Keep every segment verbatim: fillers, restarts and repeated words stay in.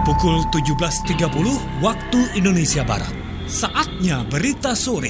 Pukul tujuh belas tiga puluh waktu Indonesia Barat. Saatnya berita sore.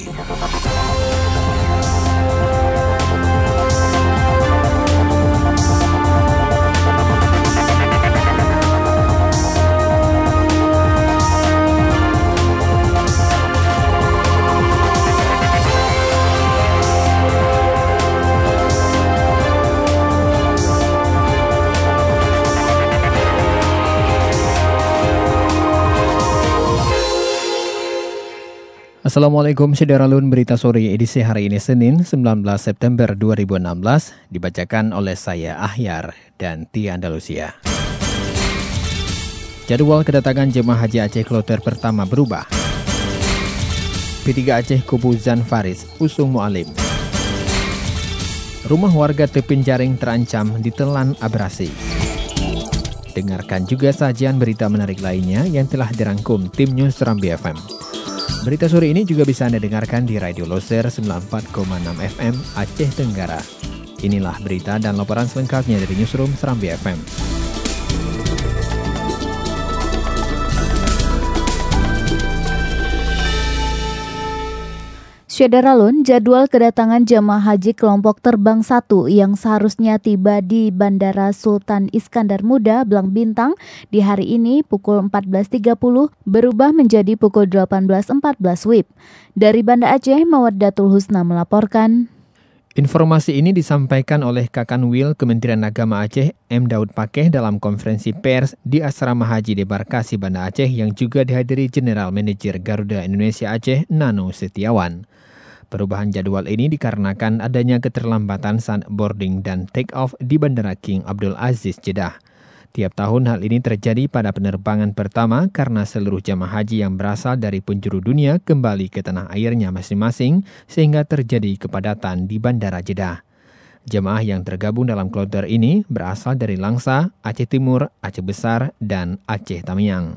Assalamualaikum Sederalun, berita sore edisi hari ini Senin sembilan belas September dua ribu enam belas dibacakan oleh saya Ahyar dan Tia Andalusia. Jadwal kedatangan jemaah haji Aceh kloter pertama berubah. P tiga Aceh kubu Zan Faris usung Mu'alim. Rumah warga Tepin Jaring terancam ditelan abrasi. Dengarkan juga sajian berita menarik lainnya yang telah dirangkum tim News Serambi F M. Berita sore ini juga bisa Anda dengarkan di Radio Loser sembilan puluh empat koma enam F M Aceh Tenggara. Inilah berita dan laporan selengkapnya dari Newsroom Serambi F M. Sederalun, jadwal kedatangan jemaah haji kelompok terbang satu yang seharusnya tiba di Bandara Sultan Iskandar Muda, Blang Bintang di hari ini pukul empat belas tiga puluh berubah menjadi pukul delapan belas empat belas W I B. Dari Banda Aceh, Mawaddatul Husna melaporkan. Informasi ini disampaikan oleh Kakanwil Kementerian Agama Aceh M. Daud Pakeh dalam konferensi pers di Asrama Haji Debarkasi Banda Aceh yang juga dihadiri General Manager Garuda Indonesia Aceh Nano Setiawan. Perubahan jadwal ini dikarenakan adanya keterlambatan saat boarding dan take-off di Bandara King Abdul Aziz Jeddah. Tiap tahun hal ini terjadi pada penerbangan pertama karena seluruh jamaah haji yang berasal dari penjuru dunia kembali ke tanah airnya masing-masing sehingga terjadi kepadatan di Bandara Jeddah. Jemaah yang tergabung dalam kloter ini berasal dari Langsa, Aceh Timur, Aceh Besar, dan Aceh Tamiang.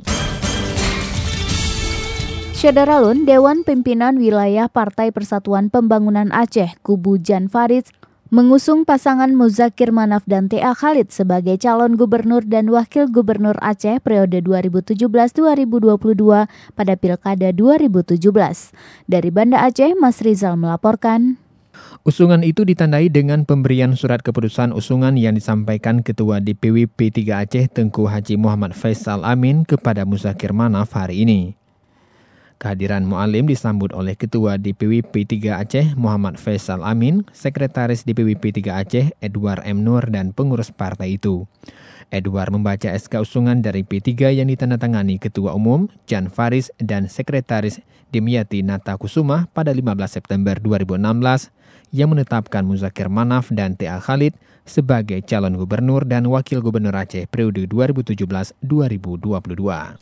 Sederalun, Dewan Pimpinan Wilayah Partai Persatuan Pembangunan Aceh, kubu Jan Faris, mengusung pasangan Muzakir Manaf dan T A Khalid sebagai calon gubernur dan wakil gubernur Aceh periode dua ribu tujuh belas sampai dua ribu dua puluh dua pada Pilkada dua ribu tujuh belas. Dari Banda Aceh, Mas Rizal melaporkan. Usungan itu ditandai dengan pemberian surat keputusan usungan yang disampaikan Ketua D P W P tiga Aceh Tengku Haji Muhammad Faisal Amin kepada Muzakir Manaf hari ini. Kehadiran Mu'alim disambut oleh Ketua D P W P tiga Aceh Muhammad Faisal Amin, Sekretaris D P W P tiga Aceh Edward M. Nur dan pengurus partai itu. Edward membaca S K usungan dari P tiga yang ditandatangani Ketua Umum Jan Faris dan Sekretaris Dimyati Nata Kusuma pada lima belas September dua ribu enam belas yang menetapkan Muzakir Manaf dan T A Khalid sebagai calon gubernur dan wakil gubernur Aceh periode dua ribu tujuh belas sampai dua ribu dua puluh dua.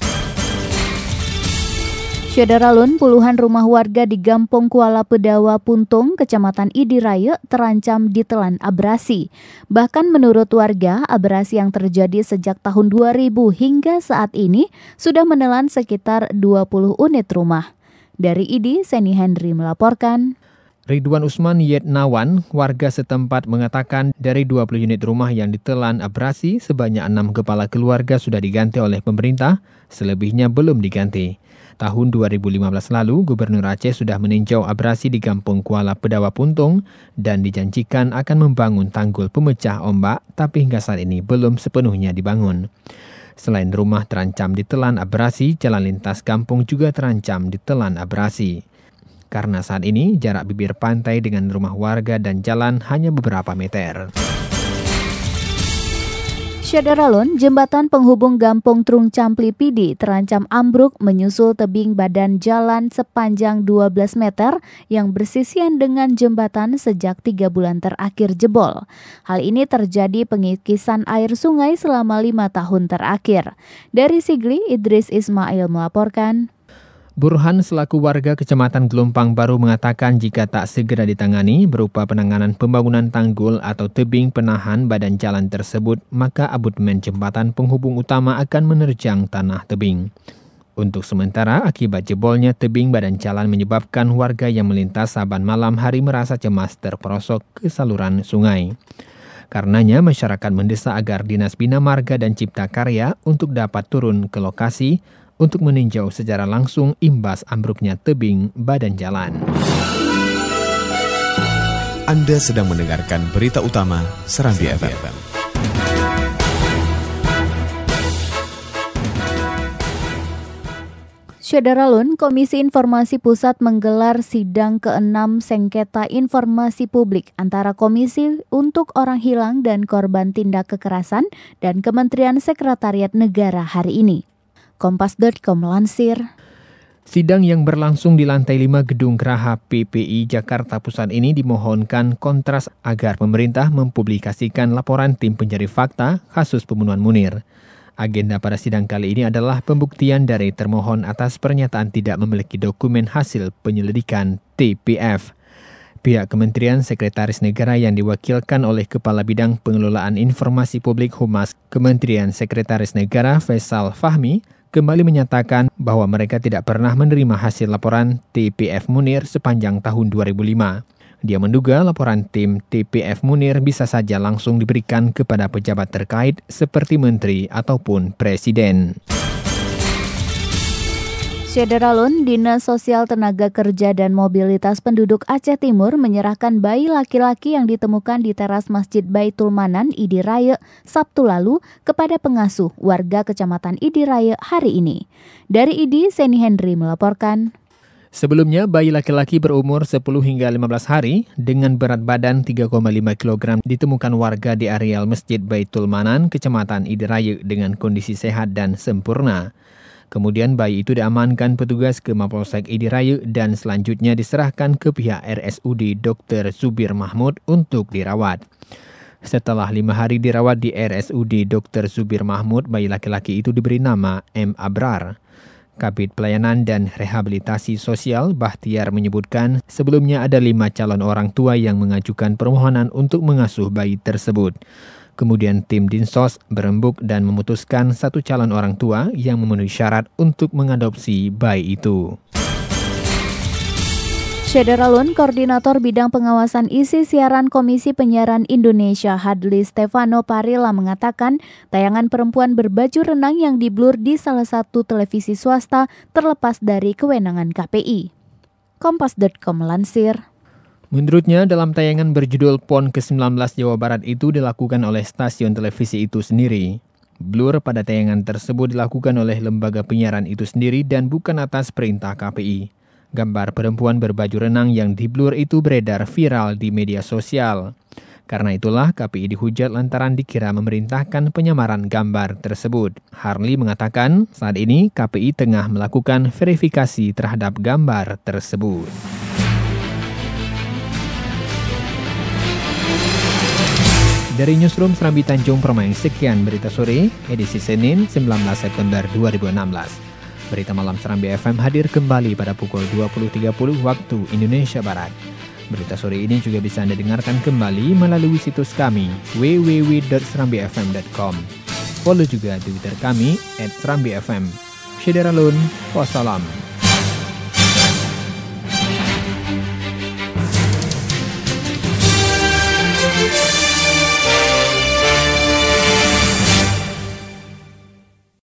Sederalun, puluhan rumah warga di Gampong Kuala Pedawa Puntung, Kecamatan Idiraya, terancam ditelan abrasi. Bahkan menurut warga, abrasi yang terjadi sejak tahun dua ribu hingga saat ini sudah menelan sekitar dua puluh unit rumah. Dari I D I, Seni Henry melaporkan. Ridwan Usman Yetnawan, warga setempat mengatakan dari dua puluh unit rumah yang ditelan abrasi, sebanyak enam kepala keluarga sudah diganti oleh pemerintah, selebihnya belum diganti. Tahun dua ribu lima belas lalu, Gubernur Aceh sudah meninjau abrasi di Kampung Kuala Pedawa Puntung dan dijanjikan akan membangun tanggul pemecah ombak, tapi hingga saat ini belum sepenuhnya dibangun. Selain rumah terancam ditelan abrasi, jalan lintas kampung juga terancam ditelan abrasi. Karena saat ini jarak bibir pantai dengan rumah warga dan jalan hanya beberapa meter. Sederalun, jembatan penghubung Gampong Trung Campli Pidi terancam ambruk menyusul tebing badan jalan sepanjang dua belas meter yang bersisian dengan jembatan sejak tiga bulan terakhir jebol. Hal ini terjadi pengikisan air sungai selama lima tahun terakhir. Dari Sigli, Idris Ismail melaporkan. Burhan selaku warga Kecamatan Gelompang Baru mengatakan jika tak segera ditangani berupa penanganan pembangunan tanggul atau tebing penahan badan jalan tersebut, maka abutmen jembatan penghubung utama akan menerjang tanah tebing. Untuk sementara, akibat jebolnya tebing badan jalan menyebabkan warga yang melintas saban malam hari merasa cemas terperosok ke saluran sungai. Karenanya masyarakat mendesak agar Dinas Bina Marga dan Cipta Karya untuk dapat turun ke lokasi untuk meninjau secara langsung imbas ambruknya tebing badan jalan. Anda sedang mendengarkan berita utama Serambi F M. Syederalun, Komisi Informasi Pusat menggelar sidang keenam sengketa informasi publik antara Komisi untuk Orang Hilang dan Korban Tindak Kekerasan dan Kementerian Sekretariat Negara hari ini. Kompas titik com melansir. Sidang yang berlangsung di lantai lima Gedung Geraha P P I Jakarta Pusat ini dimohonkan kontras agar pemerintah mempublikasikan laporan tim pencari fakta kasus pembunuhan Munir. Agenda pada sidang kali ini adalah pembuktian dari termohon atas pernyataan tidak memiliki dokumen hasil penyelidikan T P F. Pihak Kementerian Sekretaris Negara yang diwakilkan oleh Kepala Bidang Pengelolaan Informasi Publik Humas Kementerian Sekretaris Negara Faisal Fahmi kembali menyatakan bahwa mereka tidak pernah menerima hasil laporan T P F Munir sepanjang tahun dua ribu lima. Dia menduga laporan tim T P F Munir bisa saja langsung diberikan kepada pejabat terkait seperti menteri ataupun presiden. Syederalun, Dinas Sosial Tenaga Kerja dan Mobilitas Penduduk Aceh Timur menyerahkan bayi laki-laki yang ditemukan di teras Masjid Baitul Manan, Idiraya, Sabtu lalu kepada pengasuh warga Kecamatan Idiraya hari ini. Dari I D I, Seni Henry melaporkan. Sebelumnya, bayi laki-laki berumur sepuluh hingga lima belas hari dengan berat badan tiga koma lima kilogram ditemukan warga di areal Masjid Baitul Manan, Kecamatan Idiraya dengan kondisi sehat dan sempurna. Kemudian bayi itu diamankan petugas ke Mapolsek Idiraya dan selanjutnya diserahkan ke pihak R S U D Dokter Zubir Mahmud untuk dirawat. Setelah lima hari dirawat di R S U D Dokter Zubir Mahmud, bayi laki-laki itu diberi nama M. Abrar. Kabid Pelayanan dan Rehabilitasi Sosial Bahtiar menyebutkan sebelumnya ada lima calon orang tua yang mengajukan permohonan untuk mengasuh bayi tersebut. Kemudian tim Dinsos berembuk dan memutuskan satu calon orang tua yang memenuhi syarat untuk mengadopsi bayi itu. Syederalun, Koordinator Bidang Pengawasan Isi Siaran Komisi Penyiaran Indonesia Hadli Stefano Parilla mengatakan tayangan perempuan berbaju renang yang diblur di salah satu televisi swasta terlepas dari kewenangan K P I. Kompas titik com melansir. Menurutnya, dalam tayangan berjudul P O N ke sembilan belas Jawa Barat itu dilakukan oleh stasiun televisi itu sendiri. Blur pada tayangan tersebut dilakukan oleh lembaga penyiaran itu sendiri dan bukan atas perintah K P I. Gambar perempuan berbaju renang yang diblur itu beredar viral di media sosial. Karena itulah K P I dihujat lantaran dikira memerintahkan penyamaran gambar tersebut. Harli mengatakan saat ini K P I tengah melakukan verifikasi terhadap gambar tersebut. Dari Newsroom Serambi Tanjung Permai, sekian berita sore, edisi Senin sembilan belas September dua ribu enam belas. Berita malam Serambi F M hadir kembali pada pukul dua puluh tiga puluh waktu Indonesia Barat. Berita sore ini juga bisa Anda dengarkan kembali melalui situs kami w w w dot serambi f m dot com. Follow juga Twitter kami at serambi f m. Syederalun, wassalam.